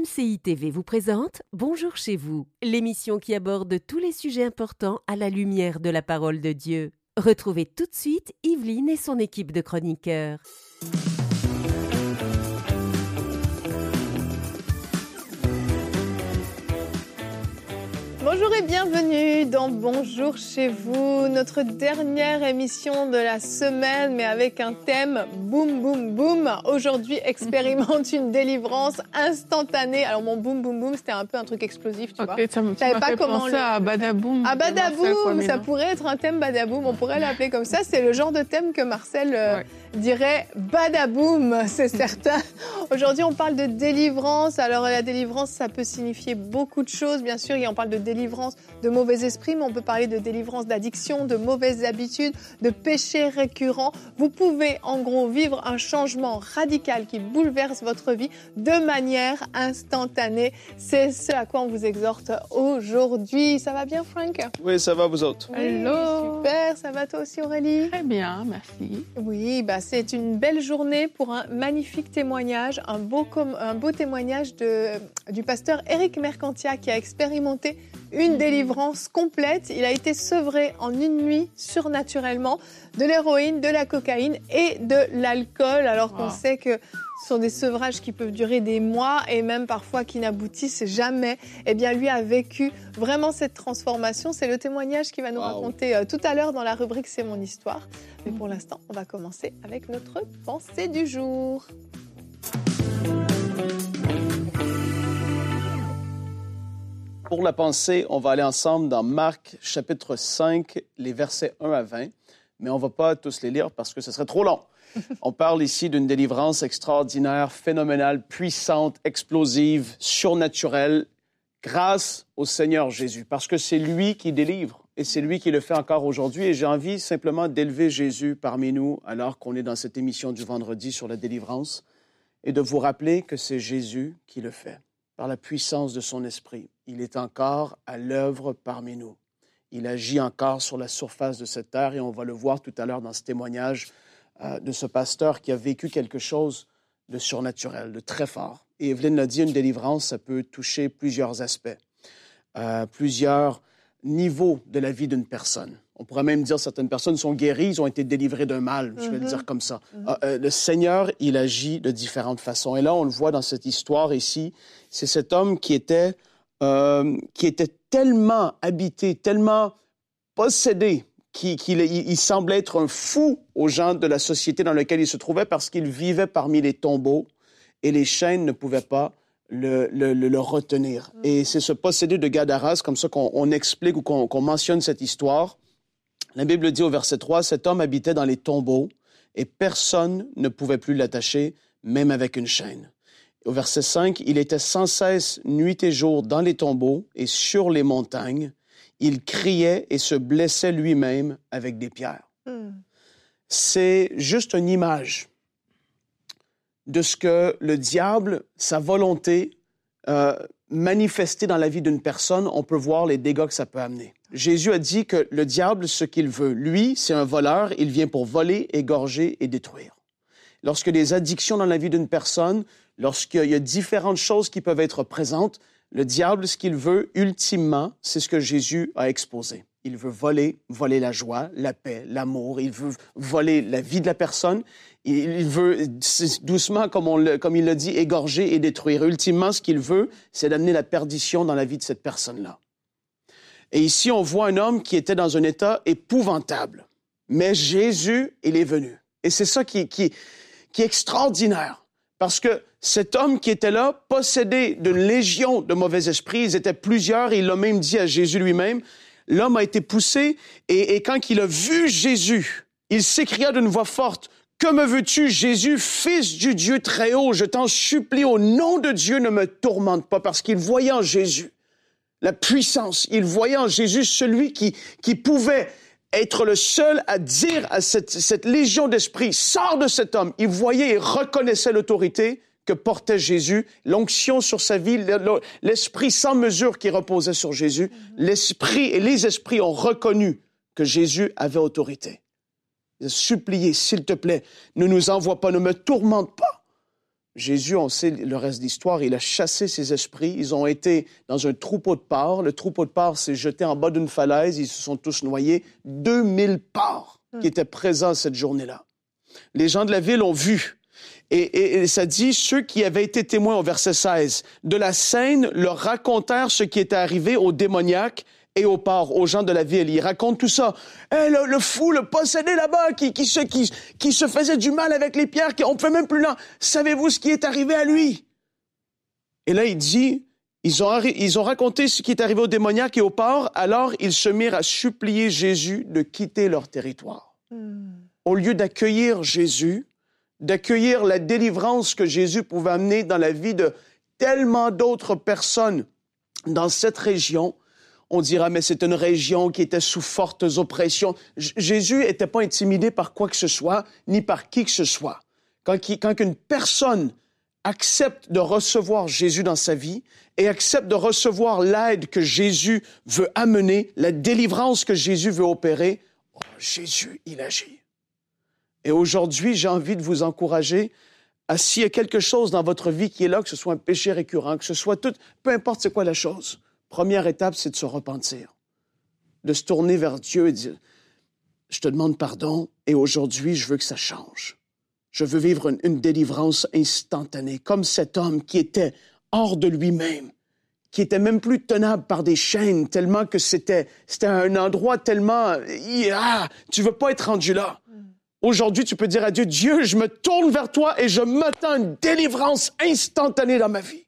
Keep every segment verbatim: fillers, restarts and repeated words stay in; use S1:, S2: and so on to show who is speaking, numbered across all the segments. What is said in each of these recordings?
S1: C I T V vous présente Bonjour chez vous, l'émission qui aborde tous les sujets importants à la lumière de la parole de Dieu. Retrouvez tout de suite Yveline et son équipe de chroniqueurs.
S2: Bonjour et bienvenue dans Bonjour chez vous, notre dernière émission de la semaine, mais avec un thème boum boum boum. Aujourd'hui, expérimente une délivrance instantanée. Alors mon boum boum boum, c'était un peu un truc explosif, tu
S3: okay,
S2: vois.
S3: Ça me
S2: tu savais pas comment
S3: penser
S2: le...
S3: à Badaboum.
S2: À Badaboum, ça
S3: ça
S2: pourrait être un thème Badaboum, on pourrait l'appeler comme ça. C'est le genre de thème que Marcel euh, ouais. dirait Badaboum, c'est certain. Aujourd'hui, on parle de délivrance. Alors la délivrance, ça peut signifier beaucoup de choses, bien sûr. Et on parle de délivrance de mauvais esprits, mais on peut parler de délivrance d'addiction, de mauvaises habitudes, de péchés récurrents. Vous pouvez en gros vivre un changement radical qui bouleverse votre vie de manière instantanée. C'est ce à quoi on vous exhorte aujourd'hui. Ça va bien, Frank?
S4: Oui, ça va, vous autres?
S2: Oui,
S3: hello.
S2: Super, ça va toi aussi, Aurélie?
S3: Très bien, merci.
S2: Oui, bah, c'est une belle journée pour un magnifique témoignage, un beau, com- un beau témoignage de, du pasteur Éric Mercantia qui a expérimenté une délivrance complète. Il a été sevré en une nuit surnaturellement de l'héroïne, de la cocaïne et de l'alcool, alors qu'on wow. sait que ce sont des sevrages qui peuvent durer des mois et même parfois qui n'aboutissent jamais. Eh bien, lui a vécu vraiment cette transformation. C'est le témoignage qu'il va nous wow. raconter euh, tout à l'heure dans la rubrique « C'est mon histoire ». Mais pour l'instant, on va commencer avec notre pensée du jour.
S4: Pour la pensée, on va aller ensemble dans Marc, chapitre cinq, les versets un à vingt. Mais on ne va pas tous les lire parce que ce serait trop long. On parle ici d'une délivrance extraordinaire, phénoménale, puissante, explosive, surnaturelle, grâce au Seigneur Jésus. Parce que c'est lui qui délivre et c'est lui qui le fait encore aujourd'hui. Et j'ai envie simplement d'élever Jésus parmi nous alors qu'on est dans cette émission du vendredi sur la délivrance et de vous rappeler que c'est Jésus qui le fait. Par la puissance de son esprit, il est encore à l'œuvre parmi nous. Il agit encore sur la surface de cette terre et on va le voir tout à l'heure dans ce témoignage euh, de ce pasteur qui a vécu quelque chose de surnaturel, de très fort. Et Evelyne l'a dit, une délivrance, ça peut toucher plusieurs aspects, euh, plusieurs niveaux de la vie d'une personne. On pourrait même dire que certaines personnes sont guéries, ils ont été délivrés d'un mal, je vais mm-hmm. le dire comme ça. Mm-hmm. Euh, le Seigneur, il agit de différentes façons. Et là, on le voit dans cette histoire ici, c'est cet homme qui était, euh, qui était tellement habité, tellement possédé, qu'il, qu'il il, il semblait être un fou aux gens de la société dans laquelle il se trouvait parce qu'il vivait parmi les tombeaux et les chaînes ne pouvaient pas le, le, le, le retenir. Mm-hmm. Et c'est ce possédé de Gadaras, comme ça qu'on on explique ou qu'on, qu'on mentionne cette histoire. La Bible dit au verset trois, « Cet homme habitait dans les tombeaux et personne ne pouvait plus l'attacher, même avec une chaîne. » Au verset cinq, « Il était sans cesse nuit et jour dans les tombeaux et sur les montagnes. Il criait et se blessait lui-même avec des pierres. Mm. » C'est juste une image de ce que le diable, sa volonté, euh, manifestée dans la vie d'une personne, on peut voir les dégâts que ça peut amener. Jésus a dit que le diable, ce qu'il veut, lui, c'est un voleur, il vient pour voler, égorger et détruire. Lorsque des addictions dans la vie d'une personne, lorsqu'il y a différentes choses qui peuvent être présentes, le diable, ce qu'il veut, ultimement, c'est ce que Jésus a exposé. Il veut voler, voler la joie, la paix, l'amour, il veut voler la vie de la personne, il veut, doucement, comme, on le, comme il l'a dit, égorger et détruire. Ultimement, ce qu'il veut, c'est d'amener la perdition dans la vie de cette personne-là. Et ici, on voit un homme qui était dans un état épouvantable. Mais Jésus, il est venu. Et c'est ça qui, qui, qui est extraordinaire. Parce que cet homme qui était là, possédé d'une légion de mauvais esprits, ils étaient plusieurs, et il l'a même dit à Jésus lui-même, l'homme a été poussé, et, et quand il a vu Jésus, il s'écria d'une voix forte, « Que me veux-tu, Jésus, Fils du Dieu très haut? Je t'en supplie, au nom de Dieu, ne me tourmente pas. » Parce qu'il voyait en Jésus la puissance, il voyait en Jésus celui qui, qui pouvait être le seul à dire à cette, cette légion d'esprits, « Sors de cet homme !» Il voyait et reconnaissait l'autorité que portait Jésus, l'onction sur sa vie, l'esprit sans mesure qui reposait sur Jésus. Mm-hmm. L'esprit et les esprits ont reconnu que Jésus avait autorité. Il a supplié, « S'il te plaît, ne nous envoie pas, ne me tourmente pas. » Jésus, on sait le reste de l'histoire, il a chassé ces esprits. Ils ont été dans un troupeau de porcs. Le troupeau de porcs s'est jeté en bas d'une falaise. Ils se sont tous noyés. deux mille porcs qui étaient présents cette journée-là. Les gens de la ville ont vu. Et, et, et ça dit, ceux qui avaient été témoins au verset seize de la scène leur racontèrent ce qui était arrivé aux démoniaques et aux porcs, aux gens de la ville. Ils racontent tout ça. Hey, le, le fou, le possédé là-bas, qui, qui, se, qui, qui se faisait du mal avec les pierres, qui, on ne fait même plus là. Savez-vous ce qui est arrivé à lui? Et là, il dit, ils ont, ils ont raconté ce qui est arrivé aux démoniaques et aux porcs, alors ils se mirent à supplier Jésus de quitter leur territoire. Mm. Au lieu d'accueillir Jésus, d'accueillir la délivrance que Jésus pouvait amener dans la vie de tellement d'autres personnes dans cette région, on dira, mais c'est une région qui était sous fortes oppressions. J- Jésus n'était pas intimidé par quoi que ce soit, ni par qui que ce soit. Quand, qui, quand une personne accepte de recevoir Jésus dans sa vie et accepte de recevoir l'aide que Jésus veut amener, la délivrance que Jésus veut opérer, oh, Jésus, il agit. Et aujourd'hui, j'ai envie de vous encourager à s'il y a quelque chose dans votre vie qui est là, que ce soit un péché récurrent, que ce soit tout, peu importe c'est quoi la chose. Première étape, c'est de se repentir, de se tourner vers Dieu et de dire, je te demande pardon et aujourd'hui, je veux que ça change. Je veux vivre une, une délivrance instantanée, comme cet homme qui était hors de lui-même, qui était même plus tenable par des chaînes, tellement que c'était, c'était un endroit tellement... Ah, tu veux pas être rendu là. Aujourd'hui, tu peux dire à Dieu, Dieu, je me tourne vers toi et je m'attends à une délivrance instantanée dans ma vie.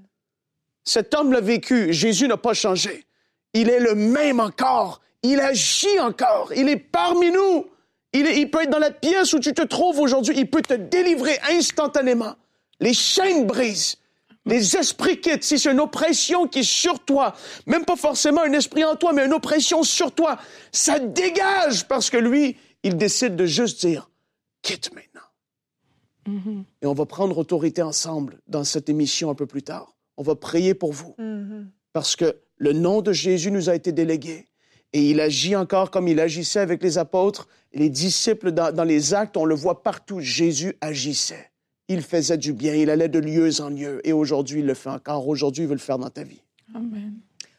S4: Cet homme l'a vécu. Jésus n'a pas changé. Il est le même encore. Il agit encore. Il est parmi nous. Il, est, il peut être dans la pièce où tu te trouves aujourd'hui. Il peut te délivrer instantanément. Les chaînes brisent. Les esprits quittent. Si c'est une oppression qui est sur toi, même pas forcément un esprit en toi, mais une oppression sur toi, ça dégage parce que lui, il décide de juste dire « quitte maintenant mm-hmm. ». Et on va prendre autorité ensemble dans cette émission un peu plus tard. On va prier pour vous. Mm-hmm. Parce que le nom de Jésus nous a été délégué. Et il agit encore comme il agissait avec les apôtres. Les disciples, dans, dans les actes, on le voit partout. Jésus agissait. Il faisait du bien. Il allait de lieu en lieu. Et aujourd'hui, il le fait encore. Aujourd'hui, il veut le faire dans ta vie.
S2: Amen.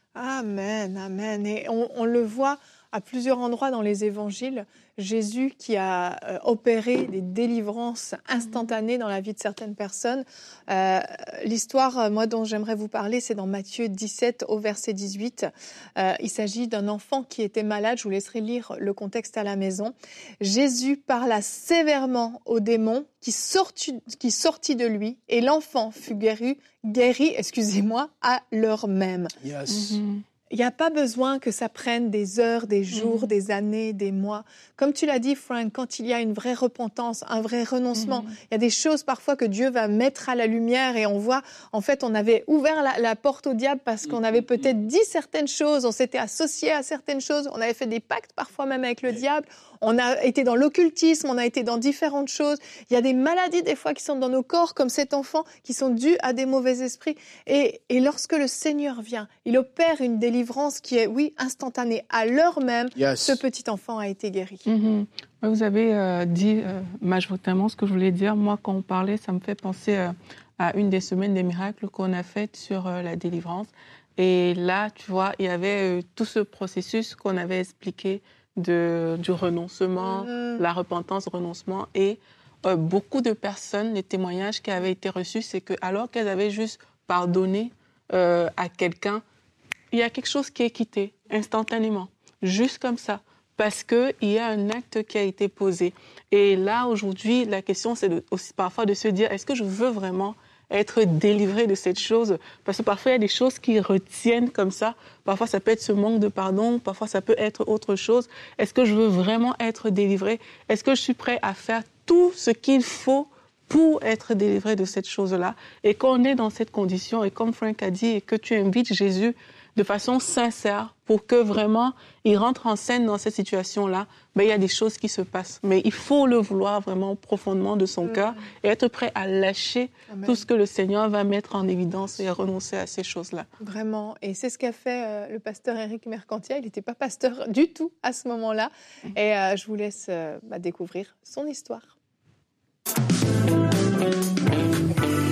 S2: Amen, amen. Et on, on le voit à plusieurs endroits dans les évangiles. Jésus qui a euh, opéré des délivrances instantanées dans la vie de certaines personnes. Euh, l'histoire, euh, moi, dont j'aimerais vous parler, c'est dans Matthieu dix-sept, au verset dix-huit. Euh, il s'agit d'un enfant qui était malade. Je vous laisserai lire le contexte à la maison. Jésus parla sévèrement au démon qui sortit, qui sortit de lui et l'enfant fut guéri, guéri excusez-moi, à l'heure même.
S4: Yes.
S2: Mm-hmm. Il n'y a pas besoin que ça prenne des heures, des jours, mmh. des années, des mois. Comme tu l'as dit, Frank, quand il y a une vraie repentance, un vrai renoncement, mmh. il y a des choses parfois que Dieu va mettre à la lumière et on voit, en fait, on avait ouvert la, la porte au diable parce qu'on avait peut-être dit certaines choses, on s'était associé à certaines choses, on avait fait des pactes parfois même avec le diable. On a été dans l'occultisme, on a été dans différentes choses. Il y a des maladies des fois qui sont dans nos corps, comme cet enfant, qui sont dues à des mauvais esprits. Et, et lorsque le Seigneur vient, il opère une délivrance qui est, oui, instantanée. À l'heure même, yes. ce petit enfant a été guéri.
S3: Mm-hmm. Vous avez euh, dit euh, majoritairement ce que je voulais dire. Moi, quand on parlait, ça me fait penser euh, à une des semaines des miracles qu'on a faites sur euh, la délivrance. Et là, tu vois, il y avait euh, tout ce processus qu'on avait expliqué De, du renoncement, mmh. la repentance, renoncement. Et euh, beaucoup de personnes, les témoignages qui avaient été reçus, c'est que alors qu'elles avaient juste pardonné euh, à quelqu'un, il y a quelque chose qui est quitté instantanément, juste comme ça, parce qu'il y a un acte qui a été posé. Et là, aujourd'hui, la question, c'est de, aussi parfois de se dire, est-ce que je veux vraiment être délivré de cette chose? Parce que parfois, il y a des choses qui retiennent comme ça. Parfois, ça peut être ce manque de pardon. Parfois, ça peut être autre chose. Est-ce que je veux vraiment être délivré? Est-ce que je suis prêt à faire tout ce qu'il faut pour être délivré de cette chose-là? Et quand on est dans cette condition, et comme Frank a dit, et que tu invites Jésus de façon sincère pour que vraiment il rentre en scène dans cette situation-là, ben, il y a des choses qui se passent. Mais il faut le vouloir vraiment profondément de son mmh. cœur et être prêt à lâcher Amen. Tout ce que le Seigneur va mettre en évidence et à renoncer à ces choses-là.
S2: Vraiment. Et c'est ce qu'a fait euh, le pasteur Éric Mercantia. Il n'était pas pasteur du tout à ce moment-là. Mmh. Et euh, je vous laisse euh, bah, découvrir son histoire.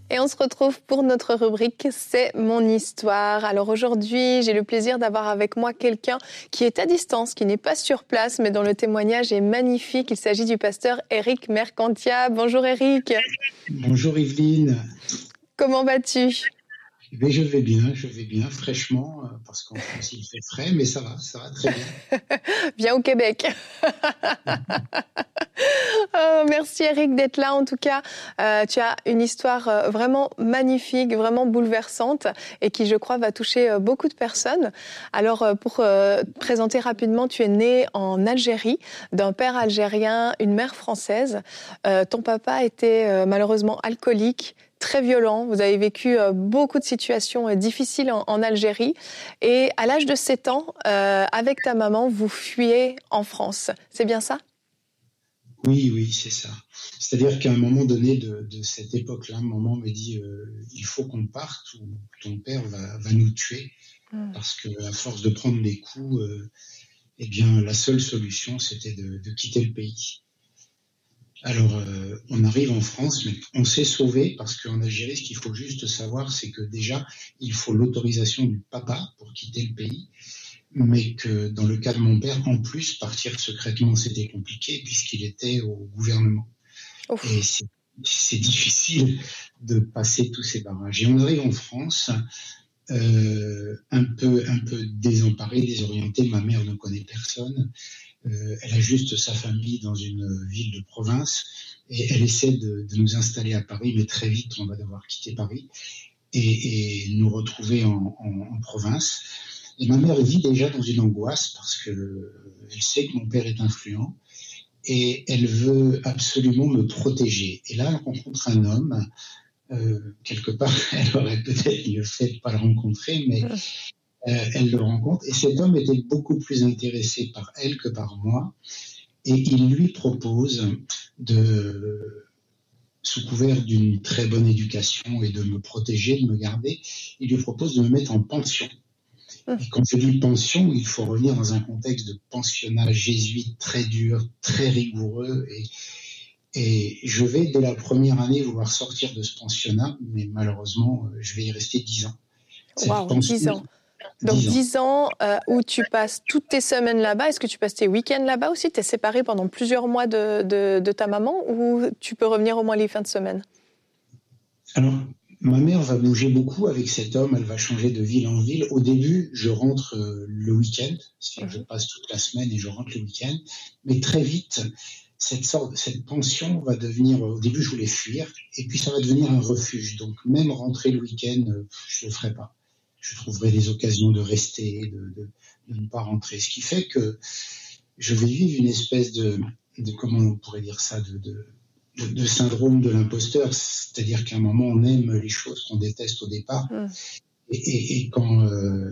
S2: Et on se retrouve pour notre rubrique C'est mon histoire. Alors aujourd'hui, j'ai le plaisir d'avoir avec moi quelqu'un qui est à distance, qui n'est pas sur place, mais dont le témoignage est magnifique. Il s'agit du pasteur Éric Mercantia. Bonjour Éric.
S5: Bonjour Yveline.
S2: Comment vas-tu ?
S5: Mais je vais bien, je vais bien, fraîchement, parce qu'en France il fait frais, mais ça va, ça va très bien.
S2: Viens au Québec. Oh, merci Éric d'être là. En tout cas, euh, tu as une histoire euh, vraiment magnifique, vraiment bouleversante et qui, je crois, va toucher euh, beaucoup de personnes. Alors, euh, pour euh, te présenter rapidement, tu es né en Algérie, d'un père algérien, une mère française. Euh, ton papa était euh, malheureusement alcoolique, très violent. Vous avez vécu euh, beaucoup de situations euh, difficiles en, en Algérie. Et à l'âge de sept ans, euh, avec ta maman, vous fuyez en France. C'est bien ça ?
S5: Oui, oui, c'est ça. C'est-à-dire qu'à un moment donné de, de cette époque-là, maman me dit euh, il faut qu'on parte ou ton père va, va nous tuer. Mmh. Parce qu'à force de prendre des coups, euh, eh bien, la seule solution, c'était de, de quitter le pays. Alors, euh, on arrive en France, mais on s'est sauvé parce qu'en Algérie, ce qu'il faut juste savoir, c'est que déjà, il faut l'autorisation du papa pour quitter le pays, mais que dans le cas de mon père, en plus, partir secrètement, c'était compliqué puisqu'il était au gouvernement. Ouf. Et c'est, c'est difficile de passer tous ces barrages. Et on arrive en France, euh, un peu, un peu désemparé, désorienté. Ma mère ne connaît personne. Euh, elle a juste sa famille dans une ville de province et elle essaie de, de nous installer à Paris, mais très vite, on va devoir quitter Paris et, et nous retrouver en, en, en province. Et ma mère vit déjà dans une angoisse parce qu'elle sait que mon père est influent et elle veut absolument me protéger. Et là, elle rencontre un homme. Euh, quelque part, elle aurait peut-être mieux fait de ne pas le rencontrer, mais euh, elle le rencontre. Et cet homme était beaucoup plus intéressé par elle que par moi. Et il lui propose de, sous couvert d'une très bonne éducation et de me protéger, de me garder, il lui propose de me mettre en pension. Et quand je dis pension, il faut revenir dans un contexte de pensionnat jésuite très dur, très rigoureux. Et, et je vais, dès la première année, vouloir sortir de ce pensionnat, mais malheureusement, je vais y rester dix ans.
S2: Waouh, dix ans. Donc dix ans euh, où tu passes toutes tes semaines là-bas. Est-ce que tu passes tes week-ends là-bas aussi ? Tu es séparé pendant plusieurs mois de, de, de ta maman ou tu peux revenir au moins les fins de semaine ?
S5: Alors, ma mère va bouger beaucoup avec cet homme, elle va changer de ville en ville. Au début, je rentre euh, le week-end, c'est-à-dire que je passe toute la semaine et je rentre le week-end. Mais très vite, cette sorte, cette pension va devenir, au début je voulais fuir, et puis ça va devenir un refuge. Donc même rentrer le week-end, euh, je ne le ferai pas. Je trouverai des occasions de rester, de, de, de ne pas rentrer. Ce qui fait que je vais vivre une espèce de, de comment on pourrait dire ça, de... de De, de syndrome de l'imposteur, c'est-à-dire qu'à un moment on aime les choses qu'on déteste au départ, mmh. et, et, et quand, euh,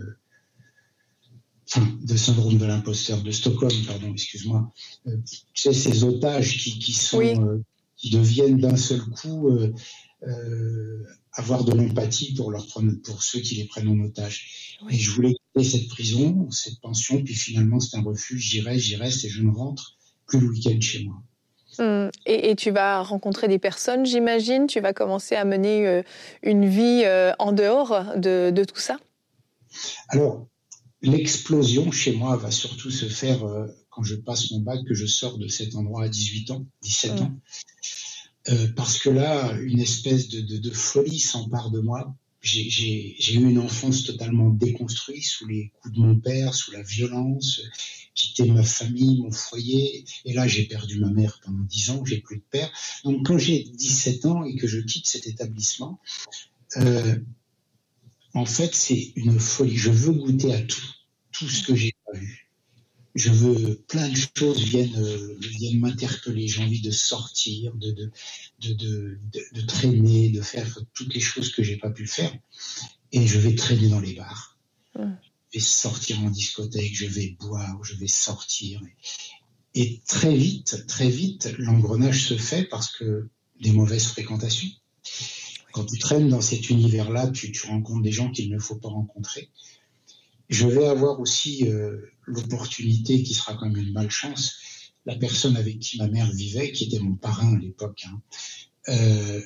S5: enfin, de syndrome de l'imposteur de Stockholm, pardon, excuse-moi, euh, tu sais, ces otages qui, qui sont, oui. euh, qui deviennent d'un seul coup euh, euh, avoir de l'empathie pour leur prendre, pour ceux qui les prennent en otage. Oui. Et je voulais quitter cette prison, cette pension, puis finalement c'est un refuge, j'y reste, j'y reste et je ne rentre plus le week-end chez moi.
S2: Mmh. Et, et tu vas rencontrer des personnes, j'imagine. Tu vas commencer à mener euh, une vie euh, en dehors de, de tout ça.
S5: Alors, l'explosion chez moi va surtout se faire euh, quand je passe mon bac, que je sors de cet endroit à dix-huit ans, dix-sept mmh. ans. Euh, parce que là, une espèce de, de, de folie s'empare de moi. J'ai, j'ai, j'ai eu une enfance totalement déconstruite sous les coups de mon père, sous la violence, quitter ma famille, mon foyer. Et là, j'ai perdu ma mère pendant dix ans, j'ai plus de père. Donc, quand j'ai dix-sept ans et que je quitte cet établissement, euh, en fait, c'est une folie. Je veux goûter à tout, tout ce que j'ai pas vu. Je veux, plein de choses viennent, euh, viennent m'interpeller. J'ai envie de sortir, de, de, de, de, de, de traîner, de faire toutes les choses que j'ai pas pu faire. Et je vais traîner dans les bars. Mmh. Je vais sortir en discothèque, je vais boire, je vais sortir. Et, et très vite, très vite, l'engrenage se fait parce que des mauvaises fréquentations. Quand tu traînes dans cet univers-là, tu, tu rencontres des gens qu'il ne faut pas rencontrer. Je vais avoir aussi euh, l'opportunité, qui sera quand même une malchance, la personne avec qui ma mère vivait, qui était mon parrain à l'époque, hein, euh,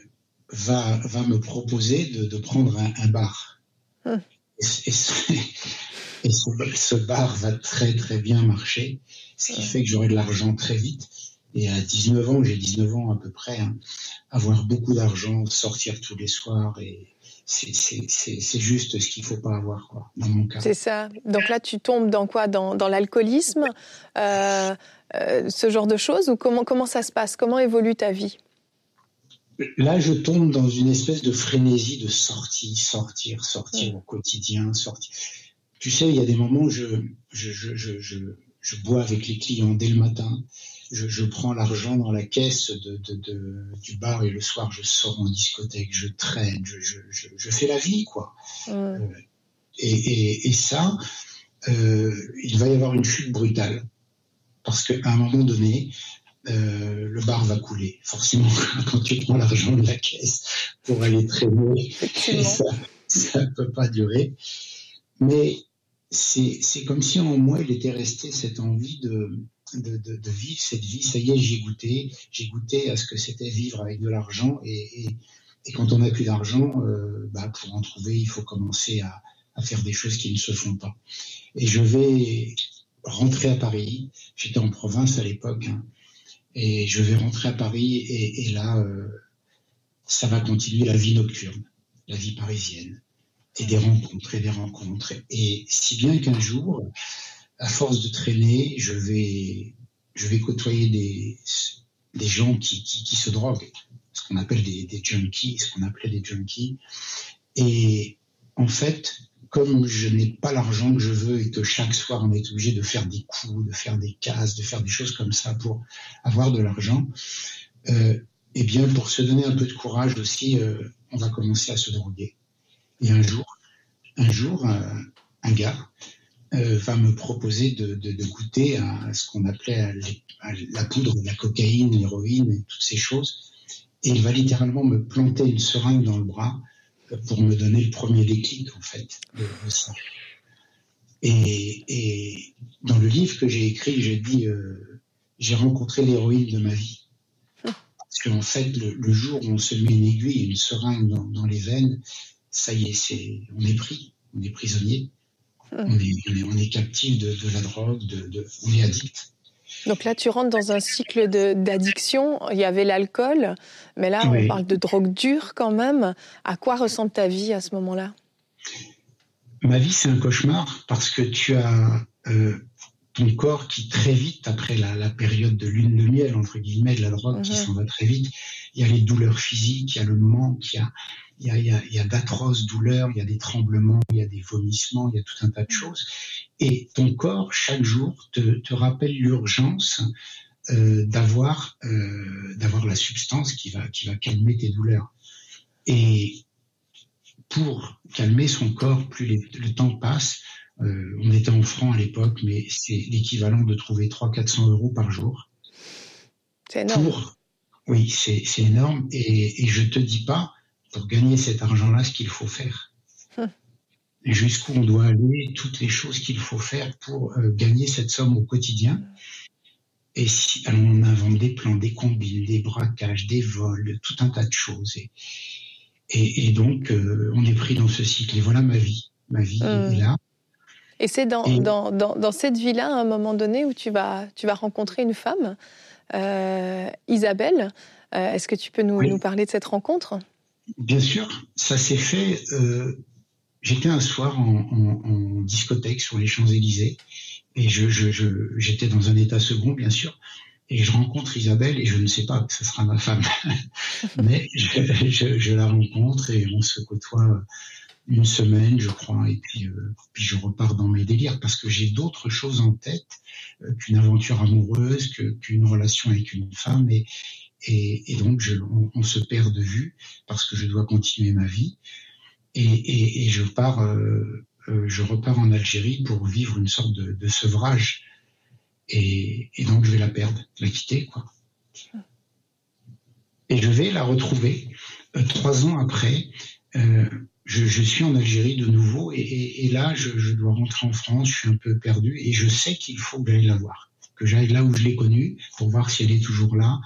S5: va, va me proposer de, de prendre un, un bar. Hum. Et, et, ce, et ce, ce bar va très très bien marcher, ce qui fait que j'aurai de l'argent très vite. Et à dix-neuf ans, j'ai dix-neuf ans à peu près, hein, avoir beaucoup d'argent, sortir tous les soirs, et c'est, c'est, c'est, c'est juste ce qu'il ne faut pas avoir, quoi, dans mon cas.
S2: C'est ça. Donc là, tu tombes dans quoi ? Dans, dans l'alcoolisme, euh, euh, ce genre de choses ? Ou comment, comment ça se passe ? Comment évolue ta vie ?
S5: Là, je tombe dans une espèce de frénésie de sortie, sortir, sortir mmh. au quotidien, sortir. Tu sais, il y a des moments où je, je, je, je, je, je bois avec les clients dès le matin. Je, je prends l'argent dans la caisse de, de, de, du bar et le soir, je sors en discothèque, je traîne, je, je, je, je fais la vie, quoi. Mmh. Euh, et, et, et ça, euh, il va y avoir une chute brutale. Parce qu'à un moment donné, euh, le bar va couler. Forcément, quand tu prends l'argent de la caisse pour aller traîner, ça ne peut pas durer. Mais c'est, c'est comme si en moi, il était resté cette envie de... De, de, de vivre cette vie. Ça y est, j'ai goûté, j'ai goûté à ce que c'était vivre avec de l'argent, et, et, et quand on n'a plus d'argent, euh, bah, pour en trouver, il faut commencer à, à faire des choses qui ne se font pas. Et je vais rentrer à Paris, j'étais en province à l'époque, hein, et je vais rentrer à Paris, et, et là, euh, ça va continuer la vie nocturne, la vie parisienne, et des rencontres, et des rencontres, et si bien qu'un jour, à force de traîner, je vais, je vais côtoyer des, des gens qui, qui, qui se droguent, ce qu'on appelle des, des junkies, ce qu'on appelait des junkies. Et en fait, comme je n'ai pas l'argent que je veux et que chaque soir on est obligé de faire des coups, de faire des casses, de faire des choses comme ça pour avoir de l'argent, euh, eh bien, pour se donner un peu de courage aussi, euh, on va commencer à se droguer. Et un jour, un jour, euh, un gars, Euh, va me proposer de, de, de goûter à ce qu'on appelait à à la poudre, la cocaïne, l'héroïne et toutes ces choses. Et il va littéralement me planter une seringue dans le bras pour me donner le premier déclic, en fait, de, de ça. Et, et dans le livre que j'ai écrit, j'ai dit euh, j'ai rencontré l'héroïne de ma vie. Parce qu'en fait, le, le jour où on se met une aiguille et une seringue dans, dans les veines, ça y est, c'est, on est pris, on est prisonnier. On est, on est, on est captif de, de la drogue, de, de, on est addict.
S2: Donc là, tu rentres dans un cycle de, d'addiction. Il y avait l'alcool, mais là,
S5: oui.
S2: on parle de drogue dure quand même. À quoi ressemble ta vie à ce moment-là ?
S5: Ma vie, c'est un cauchemar parce que tu as euh, ton corps qui, très vite, après la, la période de lune de miel, entre guillemets, de la drogue, mm-hmm. qui s'en va très vite, il y a les douleurs physiques, il y a le manque, il y a... Il y, a, il, y a, il y a d'atroces douleurs, il y a des tremblements, il y a des vomissements, il y a tout un tas de choses. Et ton corps, chaque jour, te, te rappelle l'urgence euh, d'avoir, euh, d'avoir la substance qui va, qui va calmer tes douleurs. Et pour calmer son corps, plus les, le temps passe, euh, on était en francs à l'époque, mais c'est l'équivalent de trouver trois cents à quatre cents euros par jour.
S2: C'est énorme.
S5: Pour, oui, c'est, c'est énorme. Et, et je te dis pas, pour gagner cet argent-là, ce qu'il faut faire. Hum. Jusqu'où on doit aller, toutes les choses qu'il faut faire pour euh, gagner cette somme au quotidien. Et si, alors on invente des plans, des combines, des braquages, des vols, tout un tas de choses. Et, et, et donc, euh, on est pris dans ce cycle. Et voilà ma vie. Ma vie hum. est là.
S2: Et c'est dans, et... dans, dans, dans cette vie-là, à un moment donné, où tu vas, tu vas rencontrer une femme, euh, Isabelle. Euh, est-ce que tu peux nous, oui. nous parler de cette rencontre ?
S5: Bien sûr, ça s'est fait. Euh, j'étais un soir en, en, en discothèque sur les Champs-Élysées et je, je, je, j'étais dans un état second, bien sûr, et je rencontre Isabelle et je ne sais pas que ce sera ma femme, mais je, je, je la rencontre et on se côtoie une semaine, je crois, et puis, euh, puis je repars dans mes délires parce que j'ai d'autres choses en tête euh, qu'une aventure amoureuse, que, qu'une relation avec une femme et Et, et donc, je, on, on se perd de vue parce que je dois continuer ma vie. Et, et, et je pars, euh, euh, je repars en Algérie pour vivre une sorte de, de sevrage. Et, et donc, je vais la perdre, la quitter, quoi. Et je vais la retrouver euh, trois ans après. Euh, je, je suis en Algérie de nouveau. Et, et, et là, je, je dois rentrer en France. Je suis un peu perdu. Et je sais qu'il faut que j'aille la voir, que j'aille là où je l'ai connue pour voir si elle est toujours là.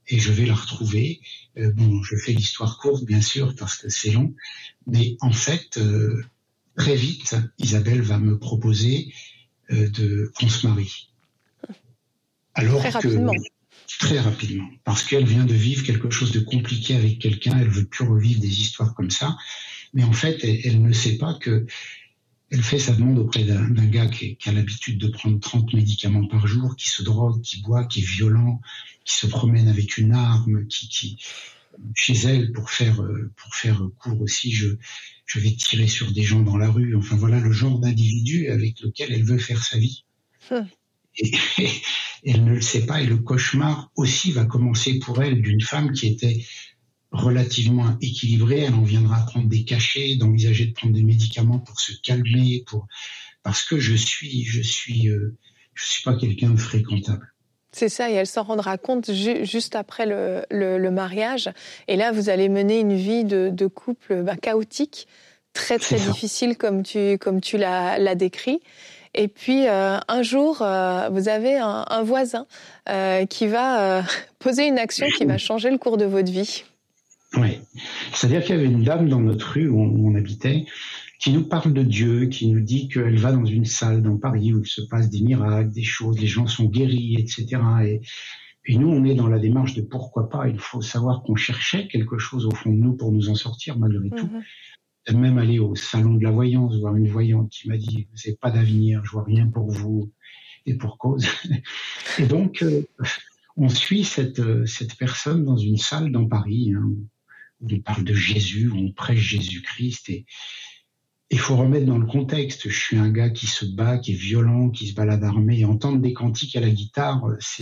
S5: et je vais la retrouver. Euh, bon, je fais l'histoire courte, bien sûr, parce que c'est long, mais en fait, euh, très vite, Isabelle va me proposer euh, de qu'on se marie. Alors
S2: très
S5: que
S2: rapidement.
S5: Très rapidement, parce qu'elle vient de vivre quelque chose de compliqué avec quelqu'un, elle veut plus revivre des histoires comme ça, mais en fait, elle, elle ne sait pas que elle fait sa demande auprès d'un, d'un gars qui, qui a l'habitude de prendre trente médicaments par jour, qui se drogue, qui boit, qui est violent, qui se promène avec une arme, qui, qui chez elle, pour faire pour faire court aussi, je je vais tirer sur des gens dans la rue. Enfin voilà le genre d'individu avec lequel elle veut faire sa vie. Hum. Et, et elle ne le sait pas, et le cauchemar aussi va commencer pour elle d'une femme qui était relativement équilibrée. Elle en viendra à prendre des cachets, d'envisager de prendre des médicaments pour se calmer, pour parce que je suis, je suis, euh, je suis pas quelqu'un de fréquentable.
S2: C'est ça, et elle s'en rendra compte ju- juste après le, le, le mariage. Et là, vous allez mener une vie de, de couple bah, chaotique, très très difficile comme tu comme tu l'as, l'as décrit. Et puis, euh, un jour, euh, vous avez un, un voisin euh, qui va euh, poser une action qui va changer le cours de votre vie.
S5: Oui. C'est-à-dire qu'il y avait une dame dans notre rue où on, où on habitait qui nous parle de Dieu, qui nous dit qu'elle va dans une salle dans Paris où il se passe des miracles, des choses, les gens sont guéris, et cetera. Et, et nous, on est dans la démarche de pourquoi pas. Il faut savoir qu'on cherchait quelque chose au fond de nous pour nous en sortir malgré tout. Mm-hmm. Même aller au salon de la voyance, voir une voyante qui m'a dit « Vous n'avez pas d'avenir, je vois rien pour vous » et pour cause. Et donc, euh, on suit cette, cette personne dans une salle dans Paris, hein, où on parle de Jésus, où on prêche Jésus-Christ. Et il faut remettre dans le contexte. Je suis un gars qui se bat, qui est violent, qui se balade armé. Et entendre des cantiques à la guitare, c'est...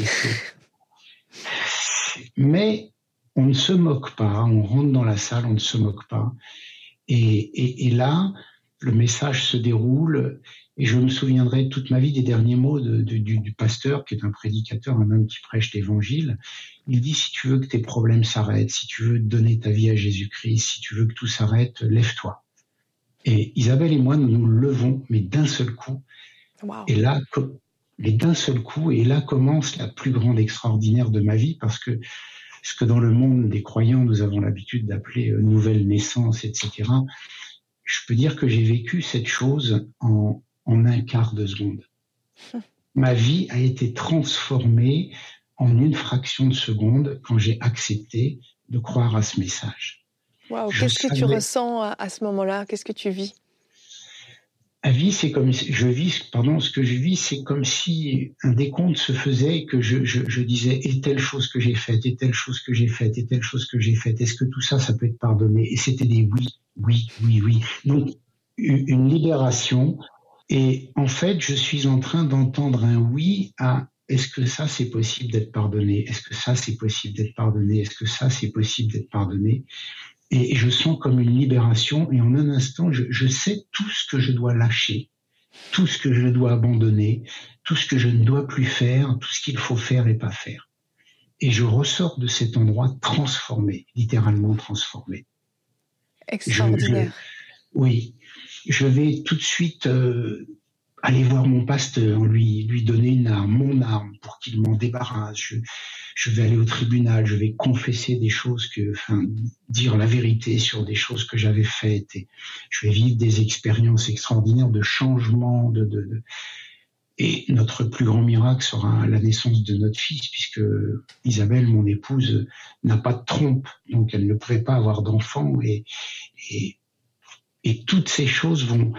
S5: c'est... Mais on ne se moque pas, on rentre dans la salle, on ne se moque pas. Et, et, et là, le message se déroule et je me souviendrai toute ma vie des derniers mots de, de, du, du pasteur, qui est un prédicateur, un homme qui prêche l'évangile. Il dit, si tu veux que tes problèmes s'arrêtent, si tu veux donner ta vie à Jésus-Christ, si tu veux que tout s'arrête, lève-toi. Et Isabelle et moi, nous nous levons, mais d'un seul coup. Wow. Et là, mais d'un seul coup, et là commence la plus grande extraordinaire de ma vie, parce que ce que dans le monde des croyants, nous avons l'habitude d'appeler euh, nouvelle naissance, et cetera. Je peux dire que j'ai vécu cette chose en, en un quart de seconde. Ma vie a été transformée en une fraction de seconde quand j'ai accepté de croire à ce message.
S2: Waouh, qu'est-ce savais... que tu ressens à, à ce moment-là? Qu'est-ce que tu vis?
S5: La vie, c'est comme je vis, pardon, ce que je vis, c'est comme si un décompte se faisait et que je, je, je disais et telle chose que j'ai faite, et telle chose que j'ai faite, et telle chose que j'ai faite. Est-ce que tout ça, ça peut être pardonné? Et c'était des oui, oui, oui, oui. Donc une libération. Et en fait, je suis en train d'entendre un oui à est-ce que ça, c'est possible d'être pardonné? Est-ce que ça, c'est possible d'être pardonné? Est-ce que ça, c'est possible d'être pardonné? Et je sens comme une libération, et en un instant, je, je sais tout ce que je dois lâcher, tout ce que je dois abandonner, tout ce que je ne dois plus faire, tout ce qu'il faut faire et pas faire. Et je ressors de cet endroit transformé, littéralement transformé.
S2: Extraordinaire.
S5: Je, je, oui, je vais tout de suite euh, aller voir mon pasteur, lui, lui donner une arme, mon arme, pour qu'il m'en débarrasse. Je, je vais aller au tribunal, je vais confesser des choses que, enfin, dire la vérité sur des choses que j'avais faites. Et je vais vivre des expériences extraordinaires de changement. De, de, de... Et notre plus grand miracle sera la naissance de notre fils, puisque Isabelle, mon épouse, n'a pas de trompe, donc elle ne pourrait pas avoir d'enfant. Et, et, et toutes ces choses vont,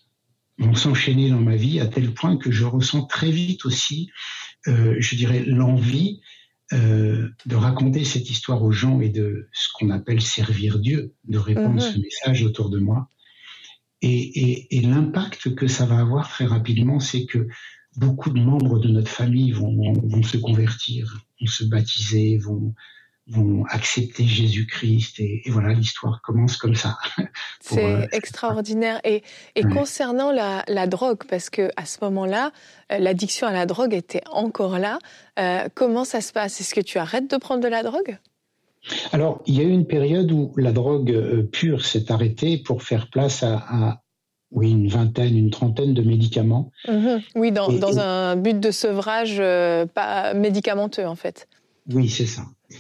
S5: vont s'enchaîner dans ma vie à tel point que je ressens très vite aussi, euh, je dirais, l'envie Euh, de raconter cette histoire aux gens et de ce qu'on appelle servir Dieu, de répandre mmh. ce message autour de moi. Et, et, et l'impact que ça va avoir très rapidement, c'est que beaucoup de membres de notre famille vont, vont, vont se convertir, vont se baptiser, vont, vont accepter Jésus-Christ. Et, et voilà, l'histoire commence comme ça.
S2: Pour, c'est euh, extraordinaire. Et, et ouais. concernant la, la drogue, parce qu'à ce moment-là, l'addiction à la drogue était encore là. Euh, comment ça se passe? Est-ce que tu arrêtes de prendre de la drogue?
S5: Alors, il y a eu une période où la drogue euh, pure s'est arrêtée pour faire place à, à oui, une vingtaine, une trentaine de médicaments.
S2: Mmh. Oui, dans, et, dans et... un but de sevrage euh, pas médicamenteux, en fait.
S5: Oui, c'est ça.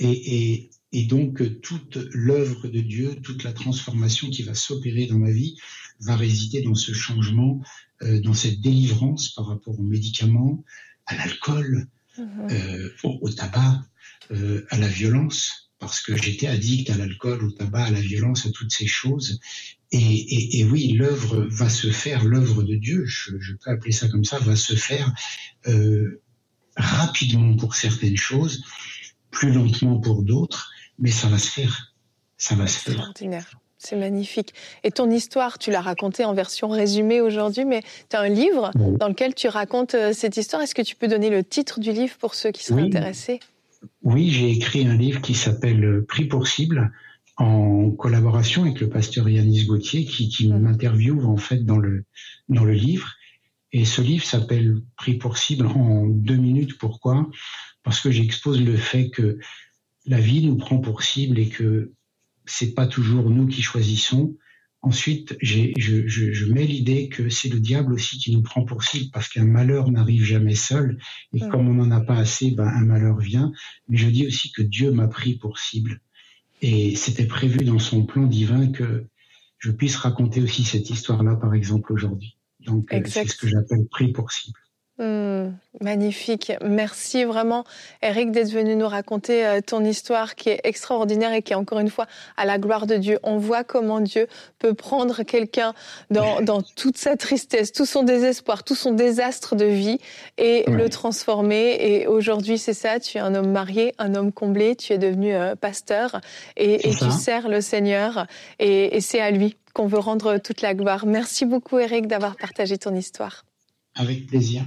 S5: Et, et, et donc, toute l'œuvre de Dieu, toute la transformation qui va s'opérer dans ma vie va résider dans ce changement, euh, dans cette délivrance par rapport aux médicaments, à l'alcool, mmh. euh, au, au tabac, euh, à la violence, parce que j'étais addict à l'alcool, au tabac, à la violence, à toutes ces choses. Et, et, et oui, l'œuvre va se faire, l'œuvre de Dieu, je, je peux appeler ça comme ça, va se faire euh, rapidement pour certaines choses, plus lentement pour d'autres, mais ça va se faire. Ça va se faire.
S2: Extraordinaire. C'est magnifique. Et ton histoire, tu l'as racontée en version résumée aujourd'hui, mais tu as un livre oui. dans lequel tu racontes cette histoire. Est-ce que tu peux donner le titre du livre pour ceux qui seraient oui. intéressés ?
S5: Oui, j'ai écrit un livre qui s'appelle « Pris pour cible », en collaboration avec le pasteur Yanis Gauthier, qui, qui mmh. m'interviewe en fait dans le, dans le livre. Et ce livre s'appelle « Pris pour cible » en deux minutes. Pourquoi ? Parce que j'expose le fait que la vie nous prend pour cible et que c'est pas toujours nous qui choisissons. Ensuite, j'ai, je, je, je mets l'idée que c'est le diable aussi qui nous prend pour cible parce qu'un malheur n'arrive jamais seul. Et mmh. comme on n'en a pas assez, ben, un malheur vient. Mais je dis aussi que Dieu m'a pris pour cible. Et c'était prévu dans son plan divin que je puisse raconter aussi cette histoire-là, par exemple, aujourd'hui. Donc, exact. C'est ce que j'appelle pris pour cible.
S2: Mmh, magnifique. Merci vraiment, Éric, d'être venu nous raconter euh, ton histoire qui est extraordinaire et qui est encore une fois à la gloire de Dieu. On voit comment Dieu peut prendre quelqu'un dans, dans toute sa tristesse, tout son désespoir, tout son désastre de vie et ouais. le transformer. Et aujourd'hui, c'est ça, tu es un homme marié, un homme comblé, tu es devenu euh, pasteur et, et tu sers le Seigneur et, et c'est à lui qu'on veut rendre toute la gloire. Merci beaucoup, Éric, d'avoir partagé ton histoire.
S5: Avec plaisir.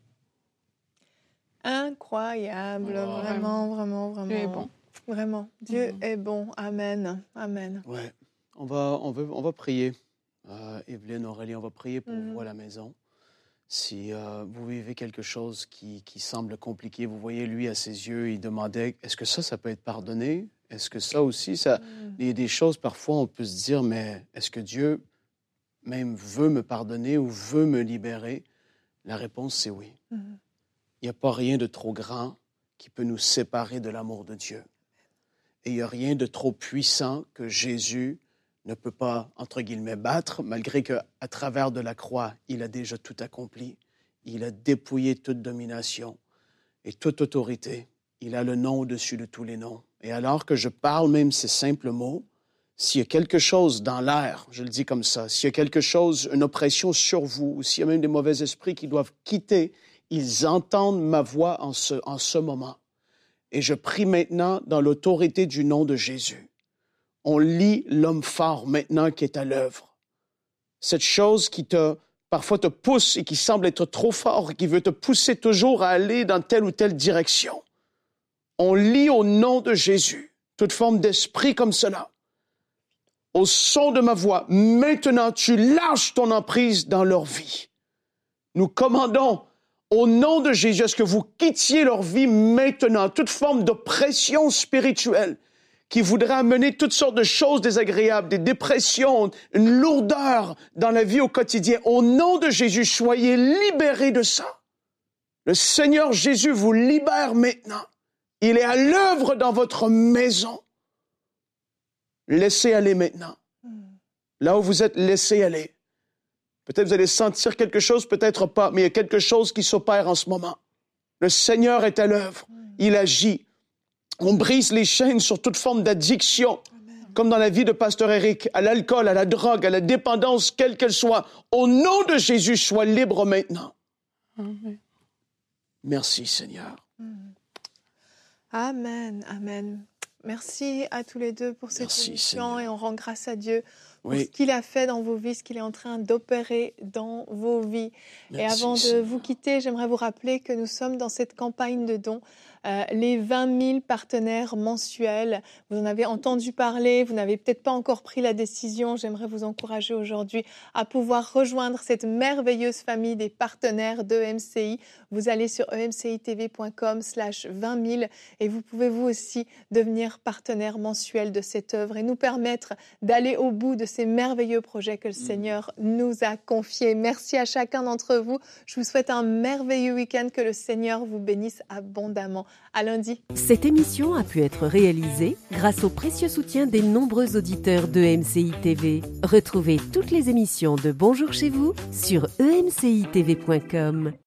S2: Incroyable, oh, vraiment, vraiment, vraiment.
S3: Dieu est bon.
S2: Vraiment, Dieu mm-hmm. est bon. Amen, amen.
S4: Ouais, on va, on va, on va prier. Euh, Evelyne, Aurélie, on va prier pour mm-hmm. vous à la maison. Si euh, vous vivez quelque chose qui, qui semble compliqué, vous voyez lui à ses yeux, il demandait, est-ce que ça, ça peut être pardonné? Est-ce que ça aussi, ça... Mm. Il y a des choses, parfois, on peut se dire, mais est-ce que Dieu même veut me pardonner ou veut me libérer? La réponse, c'est oui. Mm-hmm. Il n'y a pas rien de trop grand qui peut nous séparer de l'amour de Dieu. Et il n'y a rien de trop puissant que Jésus ne peut pas, entre guillemets, battre, malgré qu'à travers de la croix, il a déjà tout accompli. Il a dépouillé toute domination et toute autorité. Il a le nom au-dessus de tous les noms. Et alors que je parle même ces simples mots, s'il y a quelque chose dans l'air, je le dis comme ça, s'il y a quelque chose, une oppression sur vous, ou s'il y a même des mauvais esprits qui doivent quitter, ils entendent ma voix en ce, en ce moment. Et je prie maintenant dans l'autorité du nom de Jésus. On lit l'homme fort maintenant qui est à l'œuvre. Cette chose qui te, parfois te pousse et qui semble être trop fort, qui veut te pousser toujours à aller dans telle ou telle direction. On lit au nom de Jésus toute forme d'esprit comme cela. Au son de ma voix, maintenant tu lâches ton emprise dans leur vie. Nous commandons au nom de Jésus à ce que vous quittiez leur vie maintenant, toute forme d'oppression spirituelle qui voudrait amener toutes sortes de choses désagréables, des dépressions, une lourdeur dans la vie au quotidien. Au nom de Jésus, soyez libérés de ça. Le Seigneur Jésus vous libère maintenant. Il est à l'œuvre dans votre maison. Laissez aller maintenant. Là où vous êtes, laissez aller. Peut-être vous allez sentir quelque chose, peut-être pas, mais il y a quelque chose qui s'opère en ce moment. Le Seigneur est à l'œuvre. Il agit. On brise les chaînes sur toute forme d'addiction, Amen. Comme dans la vie de Pasteur Éric, à l'alcool, à la drogue, à la dépendance, quelle qu'elle soit. Au nom de Jésus, sois libre maintenant. Amen. Merci, Seigneur.
S2: Amen, amen. Merci à tous les deux pour cette Merci, émission Seigneur. Et on rend grâce à Dieu pour oui. ce qu'il a fait dans vos vies, ce qu'il est en train d'opérer dans vos vies. Merci, et avant de Seigneur. Vous quitter, j'aimerais vous rappeler que nous sommes dans cette campagne de dons. Euh, les vingt mille partenaires mensuels, vous en avez entendu parler, vous n'avez peut-être pas encore pris la décision. J'aimerais vous encourager aujourd'hui à pouvoir rejoindre cette merveilleuse famille des partenaires d'E M C I. Vous allez sur e m c i t v point com slash vingt mille et vous pouvez vous aussi devenir partenaire mensuel de cette œuvre et nous permettre d'aller au bout de ces merveilleux projets que le Seigneur nous a confiés. Merci à chacun d'entre vous. Je vous souhaite un merveilleux week-end, que le Seigneur vous bénisse abondamment. À lundi.
S1: Cette émission a pu être réalisée grâce au précieux soutien des nombreux auditeurs de E M C I T V. Retrouvez toutes les émissions de Bonjour chez vous sur e m c i t v point com.